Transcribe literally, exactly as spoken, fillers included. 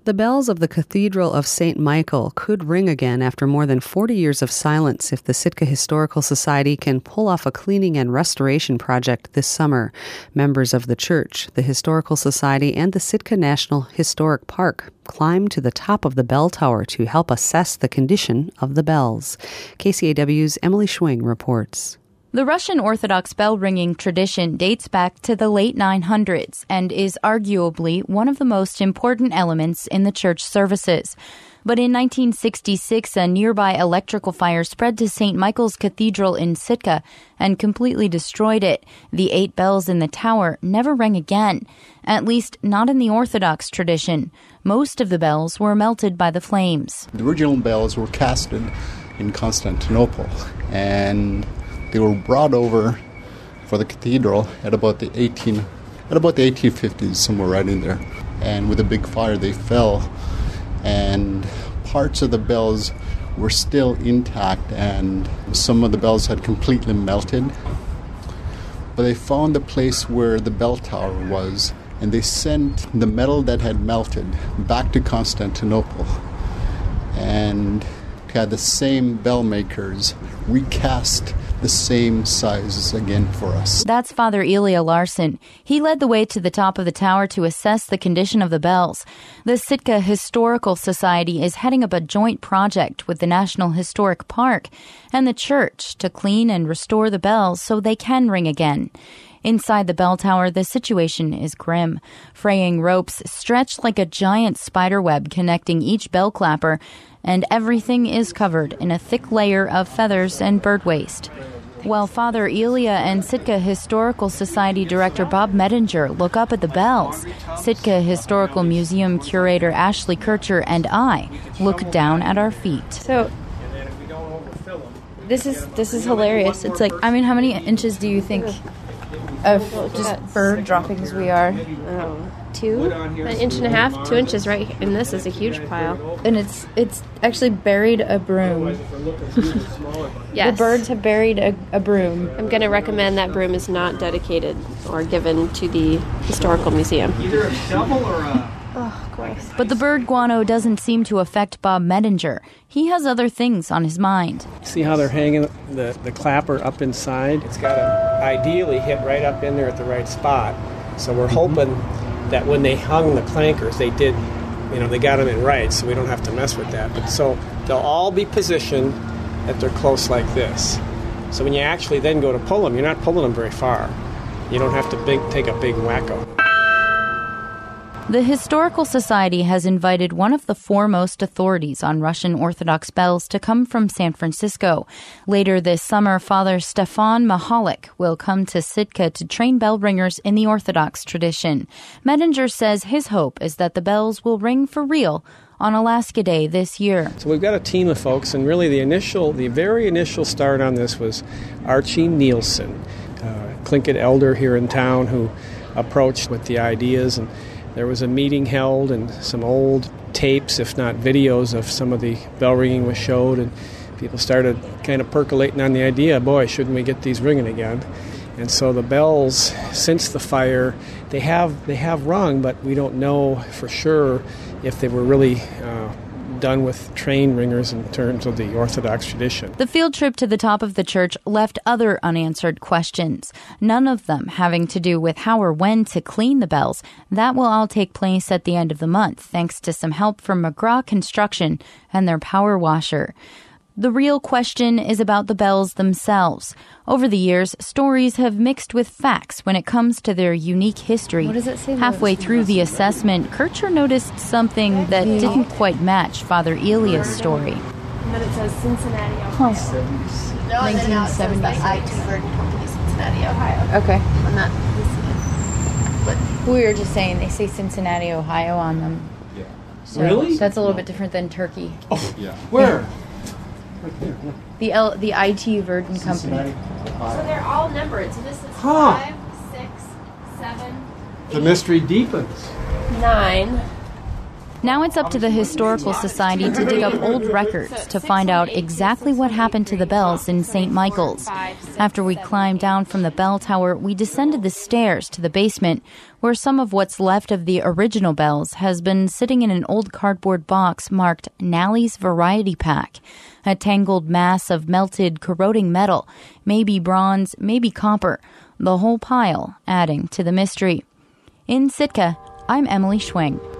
The bells of the Cathedral of Saint Michael could ring again after more than forty years of silence if the Sitka Historical Society can pull off a cleaning and restoration project this summer. Members of the church, the Historical Society, and the Sitka National Historic Park climbed to the top of the bell tower to help assess the condition of the bells. K C A W's Emily Schwing reports. The Russian Orthodox bell-ringing tradition dates back to the late nine hundreds and is arguably one of the most important elements in the church services. But in nineteen sixty-six, a nearby electrical fire spread to Saint Michael's Cathedral in Sitka and completely destroyed it. The eight bells in the tower never rang again, at least not in the Orthodox tradition. Most of the bells were melted by the flames. The original bells were casted in Constantinople, and they were brought over for the cathedral at about the eighteen, at about the eighteen fifties, somewhere right in there. And with a big fire, they fell, and parts of the bells were still intact, and some of the bells had completely melted. But they found the place where the bell tower was, and they sent the metal that had melted back to Constantinople, and had the same bell makers recast the same sizes again for us. That's Father Ilya Larson. He led the way to the top of the tower to assess the condition of the bells. The Sitka Historical Society is heading up a joint project with the National Historic Park and the church to clean and restore the bells so they can ring again. Inside the bell tower, the situation is grim. Fraying ropes stretch like a giant spider web connecting each bell clapper, and everything is covered in a thick layer of feathers and bird waste. While Father Ilya and Sitka Historical Society Director Bob Medinger look up at the bells, Sitka Historical Museum Curator Ashley Kircher and I look down at our feet. So, this is this is hilarious. It's like, I mean, how many inches do you think of just bird droppings we are? Oh, two, an inch and a half, two inches right, and this is a huge pile. And it's it's actually buried a broom. Yes. The birds have buried a, a broom. I'm going to recommend that broom is not dedicated or given to the Historical Museum. Either a shovel or a... Oh, gross. But the bird guano doesn't seem to affect Bob Medinger. He has other things on his mind. See how they're hanging the, the clapper up inside? It's got to ideally hit right up in there at the right spot. So we're hoping that when they hung the clankers, they did, you know, they got them in right, so we don't have to mess with that. But so they'll all be positioned that they're close like this. So when you actually then go to pull them, you're not pulling them very far. You don't have to big, take a big wacko. The Historical Society has invited one of the foremost authorities on Russian Orthodox bells to come from San Francisco. Later this summer, Father Stefan Mahalik will come to Sitka to train bell ringers in the Orthodox tradition. Medinger says his hope is that the bells will ring for real on Alaska Day this year. So we've got a team of folks, and really the initial, the very initial start on this was Archie Nielsen, uh, Tlingit elder here in town, who approached with the ideas, and there was a meeting held, and some old tapes, if not videos, of some of the bell ringing was showed, and people started kind of percolating on the idea, boy, shouldn't we get these ringing again? And so the bells, since the fire, they have they have rung, but we don't know for sure if they were really uh, done with trained ringers in terms of the Orthodox tradition. The field trip to the top of the church left other unanswered questions, none of them having to do with how or when to clean the bells. That will all take place at the end of the month, thanks to some help from McGraw Construction and their power washer. The real question is about the bells themselves. Over the years, stories have mixed with facts when it comes to their unique history. What does it say? Halfway through the assessment, Kircher noticed something that didn't quite match Father Ilya's story. And then it says Cincinnati, Huh. Ohio. No, and then now it says the I T Verdon Company, Cincinnati, Ohio. Okay. I'm not listening. But We were just saying they say Cincinnati, Ohio on them. Yeah. So Really? That's a little bit different than Turkey. Oh, Yeah. where? The L, the I T Verdon Company. so they're all numbered. So this is Huh. five, six, seven, The mystery deepens. nine, Now it's up to the Historical Society to dig up old records to find out exactly what happened to the bells in Saint Michael's. After we climbed down from the bell tower, we descended the stairs to the basement, where some of what's left of the original bells has been sitting in an old cardboard box marked Nally's Variety Pack, a tangled mass of melted, corroding metal, maybe bronze, maybe copper, the whole pile adding to the mystery. In Sitka, I'm Emily Schwing.